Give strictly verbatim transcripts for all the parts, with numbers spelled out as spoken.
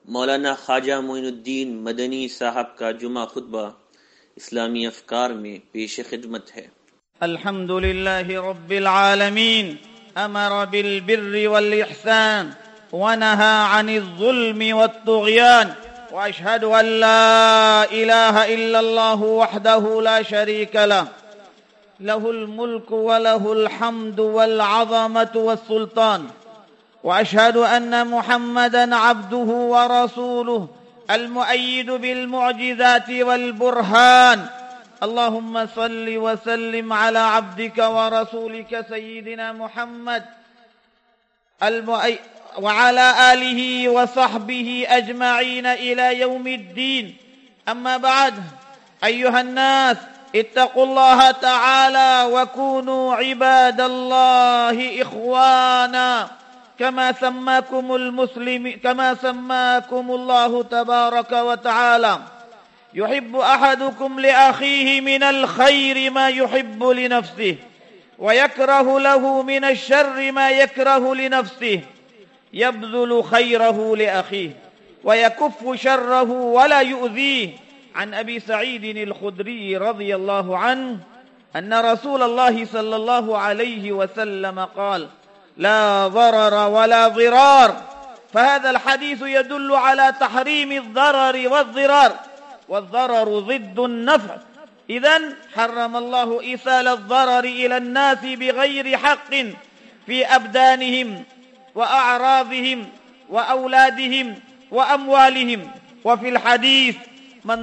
मौलाना ख्वाजा मोइनुद्दीन मदनी साहब का जुमा खुतबा इस्लामी अफकार में पेश खिदमत है। अल्हम्दुलिल्लाहि रब्बिल आलमीन अमर बिल बिर्रि वल इहसान व नहा अनिल ज़ुल्मि वत तुग़यान व अशहदु अन ला इलाहा इल्लल्लाहु वहदहु ला शरीका लह लहुल मुल्कु व लहुल हम्दु वल अज़मतु वस सुल्तान وأشهد أن محمدًا عبده ورسوله المؤيد بالمعجزات والبرهان اللهم صل وسلم على عبدك ورسولك سيدنا محمد المؤي... وعلى آله وصحبه أجمعين إلى يوم الدين. أما بعد، أيها الناس، اتقوا الله تعالى وكونوا عباد الله إخوانا كما سماكم المسلم كما سماكم الله تبارك وتعالى. يحب أحدكم لأخيه من الخير ما يحب لنفسه ويكره له من الشر ما يكره لنفسه، يبذل خيره لأخيه ويكف شره ولا يؤذيه. عن أبي سعيد الخدري رضي الله عنه أن رسول الله صلى الله عليه وسلم قال: لا ضرر ولا ضرار. فهذا الحديث يدل على تحريم الضرر والضرار، والضرر ضد النفع. إذن حرم الله إيصال الضرر إلى الناس بغير حق في أبدانهم وأعراضهم وأولادهم وأموالهم. وفي الحديث: من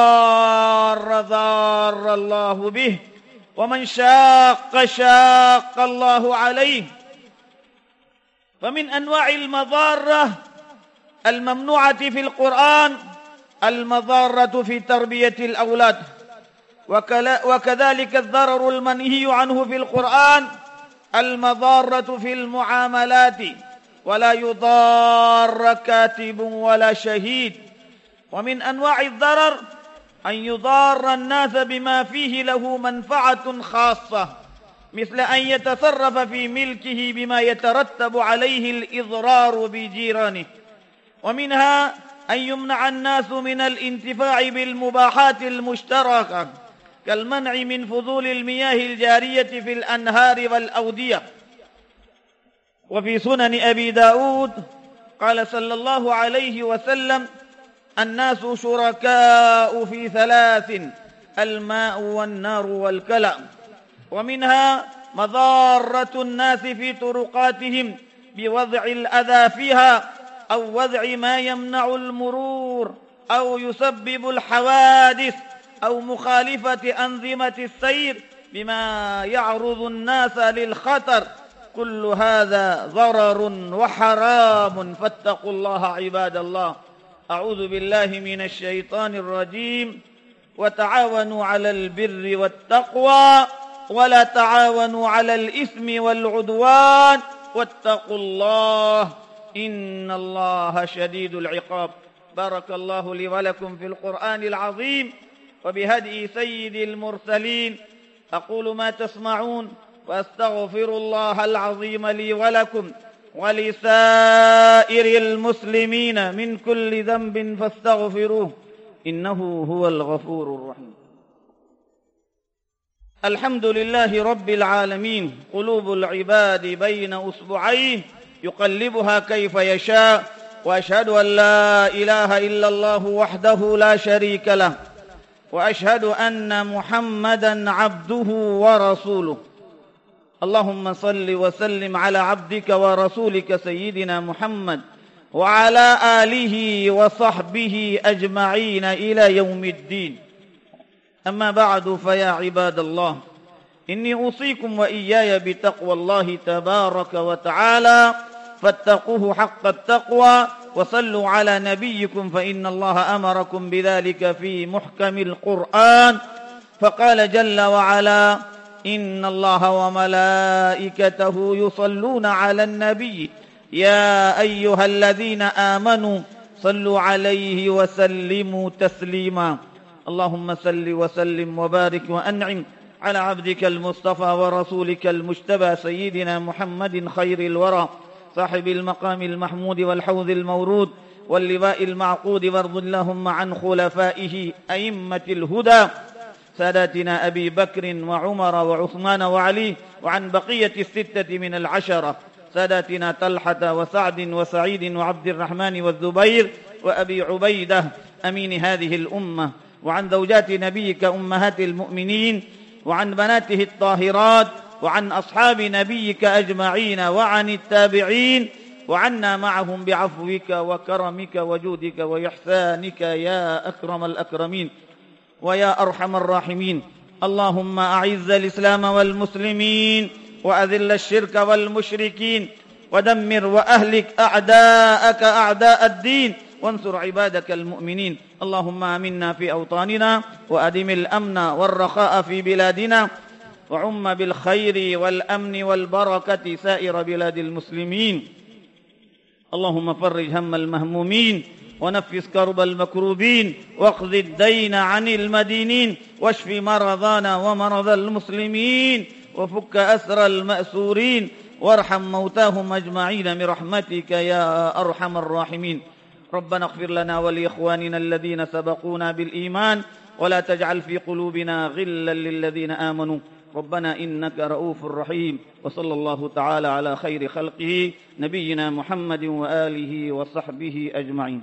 ضار ضار الله به ومن شاق شاق الله عليه. فمن أنواع المضارة الممنوعة في القرآن المضارة في تربية الأولاد، وكذلك الضرر المنهي عنه في القرآن المضارة في المعاملات، ولا يضار كاتب ولا شهيد. ومن أنواع الضرر أن يضار الناس بما فيه له منفعة خاصة، مثل أن يتصرف في ملكه بما يترتب عليه الإضرار بجيرانه. ومنها أن يمنع الناس من الانتفاع بالمباحات المشتركة كالمنع من فضول المياه الجارية في الأنهار والأودية. وفي سنن أبي داود قال صلى الله عليه وسلم: الناس شركاء في ثلاث: الماء والنار والكلى. ومنها مضارة الناس في طرقاتهم بوضع الأذى فيها أو وضع ما يمنع المرور أو يسبب الحوادث أو مخالفة أنظمة السير بما يعرض الناس للخطر. كل هذا ضرر وحرام، فاتقوا الله عباد الله. أعوذ بالله من الشيطان الرجيم. وتعاونوا على البر والتقوى ولا تعاونوا على الإثم والعدوان واتقوا الله إن الله شديد العقاب. بارك الله لي ولكم في القرآن العظيم وبهدي سيد المرسلين. أقول ما تسمعون وأستغفر الله العظيم لي ولكم ولسائر المسلمين من كل ذنب فاستغفروه إنه هو الغفور الرحيم. الحمد لله رب العالمين. قلوب العباد بين أصبعيه يقلبها كيف يشاء، وأشهد أن لا إله إلا الله وحده لا شريك له، وأشهد أن محمدًا عبده ورسوله. اللهم صل وسلم على عبدك ورسولك سيدنا محمد وعلى آله وصحبه أجمعين إلى يوم الدين. أما بعد، فيا عباد الله، إني أوصيكم وإياي بتقوى الله تبارك وتعالى، فاتقوه حق التقوى وصلوا على نبيكم، فإن الله أمركم بذلك في محكم القرآن. فقال جل وعلا: إن الله وملائكته يصلون على النبي يا أيها الذين آمنوا صلوا عليه وسلموا تسليما. اللهم صل وسلم وبارك وأنعم على عبدك المصطفى ورسولك المجتبى سيدنا محمد خير الورى صاحب المقام المحمود والحوض المورود واللواء المعقود، وارض اللهم عن خلفائه أئمة الهدى ساداتنا أبي بكر وعمر وعثمان وعلي، وعن بقية الستة من العشرة ساداتنا طلحة وسعد وسعيد وعبد الرحمن والزبير وأبي عبيدة أمين هذه الأمة، وعن زوجات نبيك أمهات المؤمنين، وعن بناته الطاهرات، وعن أصحاب نبيك أجمعين، وعن التابعين، وعنا معهم بعفوك وكرمك وجودك وإحسانك يا أكرم الأكرمين ويا أرحم الراحمين. اللهم أعز الإسلام والمسلمين، وأذل الشرك والمشركين، ودمر وأهلك أعداءك أعداء الدين، وانصر عبادك المؤمنين. اللهم آمنا في أوطاننا، وأدم الأمن والرخاء في بلادنا، وعم بالخير والأمن والبركة سائر بلاد المسلمين. اللهم فرج هم المهمومين، ونفس كرب المكروبين، واقض الدين عن المدينين، واشف مرضانا ومرضى المسلمين، وفك أسر المأسورين، وارحم موتاهم أجمعين برحمتك يا أرحم الراحمين. ربنا اغفر لنا ولإخواننا الذين سبقونا بالإيمان، ولا تجعل في قلوبنا غلا للذين آمنوا، ربنا إنك رؤوف رحيم. وصلى الله تعالى على خير خلقه نبينا محمد وآله وصحبه أجمعين.